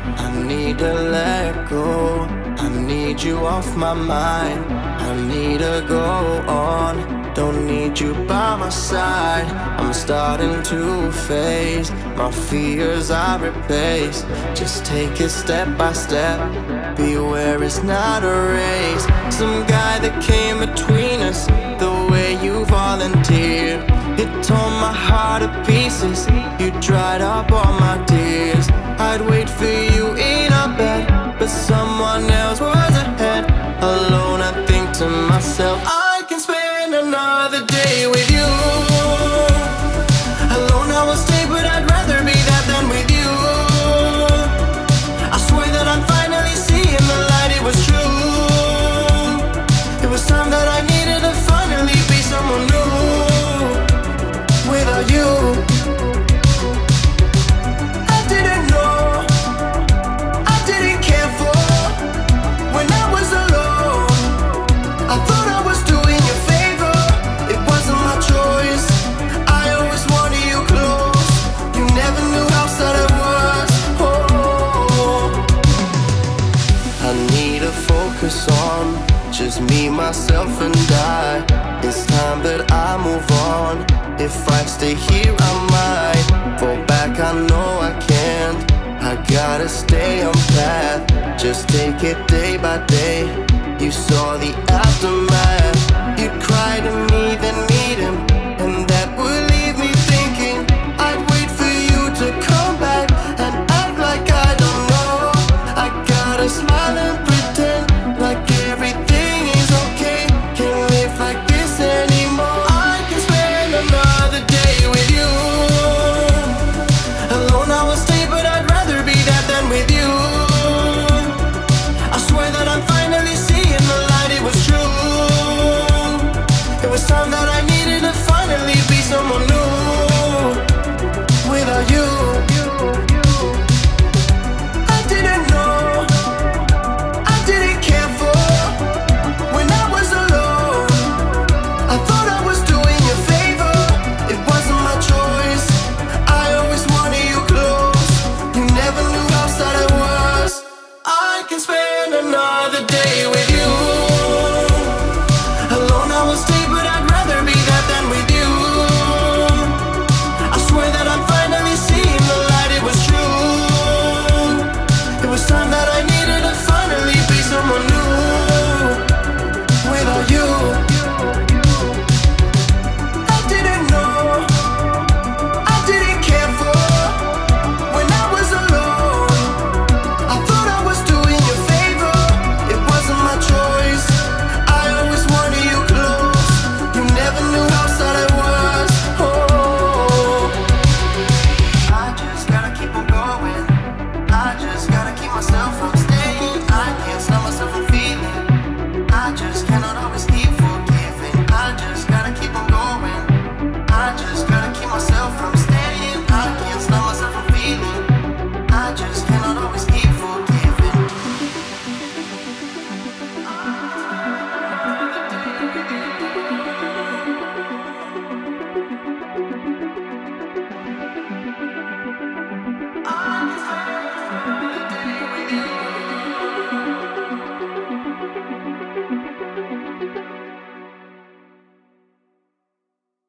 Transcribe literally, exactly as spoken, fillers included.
I need to let go. I need you off my mind. I need to go on. Don't need you by my side. I'm starting to face my fears I replace. Just take it step by step. Beware, it's not a race. Some guy that came between us, the way you volunteered, it tore my heart to pieces. You dried up all my tears. I'd wait for you in a bed, but someone else was ahead. Alone I think to myself, I can spend another day with you. Alone I will stay, but I'd rather be that than with you. I swear that I'm finally seeing the light, it was true. It was time that I needed to finally be someone new. Without you, I didn't know, I didn't care for. When I was alone, I thought I was doing you a favor. It wasn't my choice, I always wanted you close. You never knew how sad it was. Oh, I need to focus on just me, myself and I. It's time that I move on. If I stay here I might fall back, I know I can't. I gotta stay on path, just take it day by day. You saw the aftermath, you cried and